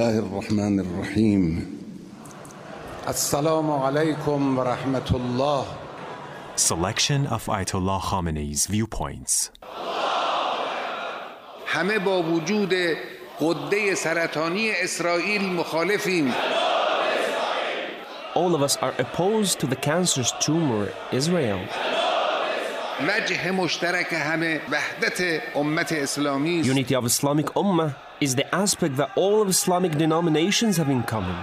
الله الرحمن الرحیم. السلام علیکم و رحمت الله. Selection of Ayatollah Khamenei's viewpoints. همه با وجود غده سرطانی اسرائیل مخالفیم. All of us are opposed to the cancerous tumor Israel. وجه مشترک همه وحدت امت اسلامی است. Unity of Islamic Ummah is the aspect that all of Islamic denominations have in common.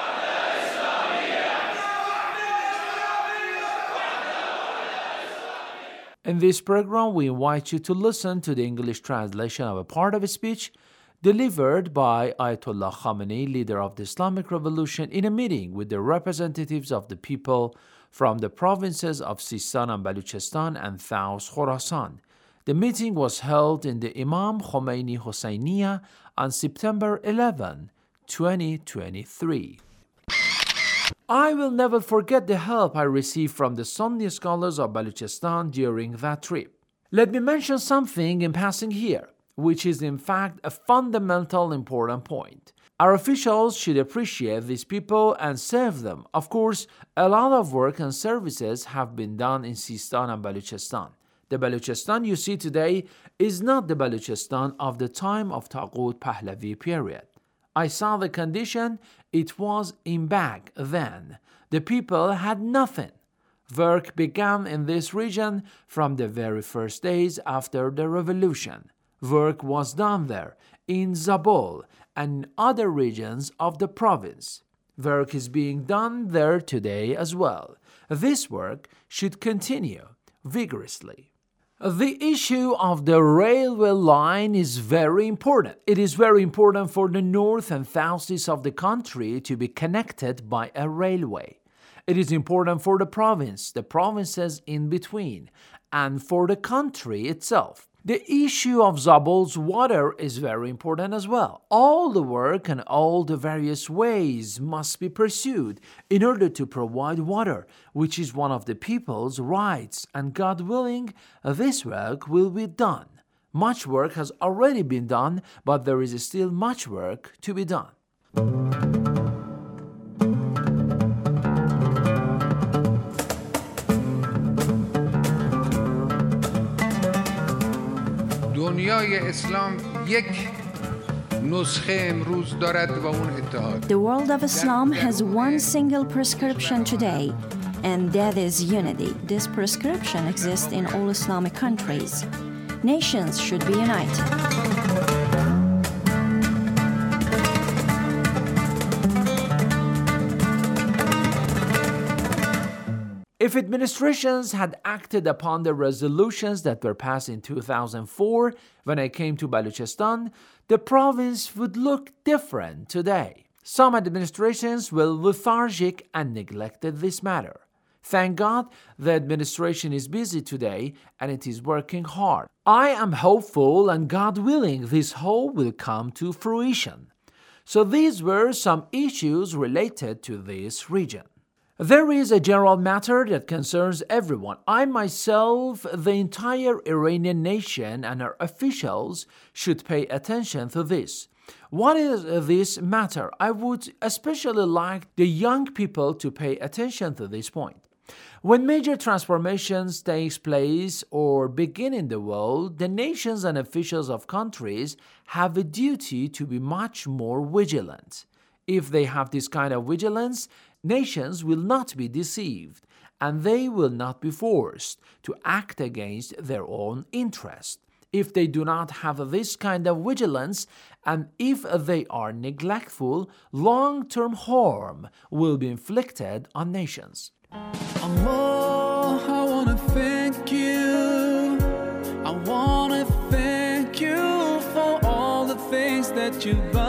In this program, we invite you to listen to the English translation of a part of a speech delivered by Ayatollah Khamenei, leader of the Islamic Revolution, in a meeting with the representatives of the people from the provinces of Sistan and Baluchistan and Taus Khorasan. The meeting was held in the Imam Khomeini Hosseiniya on September 11, 2023. I will never forget the help I received from the Sunni scholars of Baluchistan during that trip. Let me mention something in passing here, which is in fact a fundamental important point. Our officials should appreciate these people and serve them. Of course, a lot of work and services have been done in Sistan and Baluchistan. The Baluchistan you see today is not the Baluchistan of the time of Taqut Pahlavi period. I saw the condition it was in back then. The people had nothing. Work began in this region from the very first days after the revolution. Work was done there, in Zabul and other regions of the province. Work is being done there today as well. This work should continue vigorously. The issue of the railway line is very important. It is very important for the north and southeast of the country to be connected by a railway. It is important for the province, the provinces in between, and for the country itself. The issue of Zabul's water is very important as well. All the work and all the various ways must be pursued in order to provide water, which is one of the people's rights, and God willing, this work will be done. Much work has already been done, but there is still much work to be done. دنیای اسلام یک نسخه امروز دارد و اون اتحاد. The world of Islam has one single prescription today, and that is unity. This prescription exists in all Islamic countries. Nations should be united. If administrations had acted upon the resolutions that were passed in 2004 when I came to Baluchistan, the province would look different today. Some administrations were lethargic and neglected this matter. Thank God the administration is busy today and it is working hard. I am hopeful and God willing this hope will come to fruition. So these were some issues related to this region. There is a general matter that concerns everyone. I myself, the entire Iranian nation and our officials should pay attention to this. What is this matter? I would especially like the young people to pay attention to this point. When major transformations take place or begin in the world, the nations and officials of countries have a duty to be much more vigilant. If they have this kind of vigilance, nations will not be deceived, and they will not be forced to act against their own interest. If they do not have this kind of vigilance, and if they are neglectful, long-term harm will be inflicted on nations. Allah, I want to thank you. I want to thank you for all the things that you've done.